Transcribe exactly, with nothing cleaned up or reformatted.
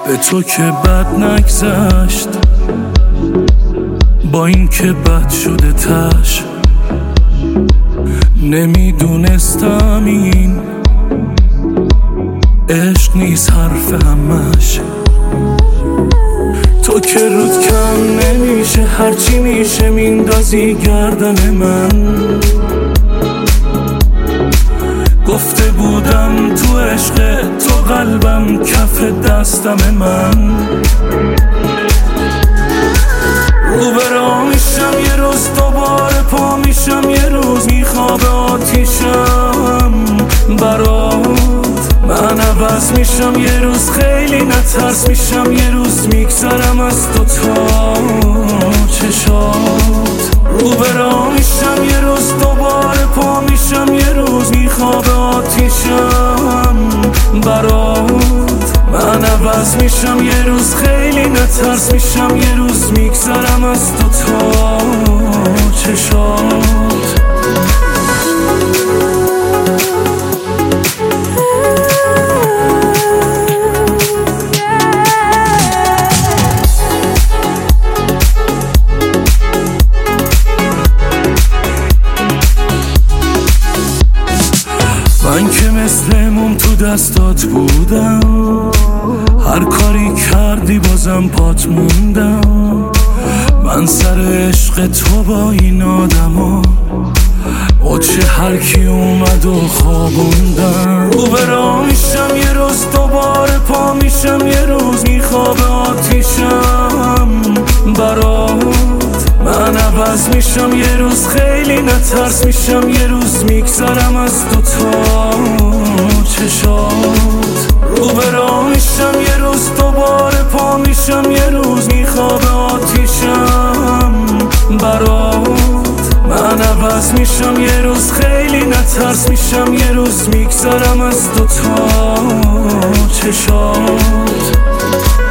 به تو که بد نگذشت، با این که بد شده تش. نمیدونستم این عشق نیست حرف همش. تو که رود کم نمیشه، هرچی میشه میندازی گردن من. گفته بودم تو عشق تو قلبم کف دستم من. رو به راه میشم یه روز دوباره پا میشم، یه روز میخواب آتیشم برات. من عوض میشم یه روز خیلی نترس میشم، یه روز میگذرم از دوتا چشات. رو به راه میشم یه روز دوباره پا میشم، یه روز میخواب آتیشم برات. من عوض میشم یه روز خیلی نترس میشم، یه روز میگذرم از دوتا چشات. من که مثل موم تو دستات بودم، هر کاری کردی بازم پات موندم. من سر عشق تو با این آدما چه هر کی اومد و خوابوندم. رو به راه میشم یه روز دوباره پا میشم، یه روز میخواب آتیشم برات. من عوض میشم یه روز خیلی نترس میشم، یه روز میگذرم از دوتا چشات. رو به راه میشم یه روز دوباره پا میشم، یه روز میخواب آتیشم برات. من عوض میشم یه روز خیلی نترس میشم، یه روز میگذرم از دوتا چشات.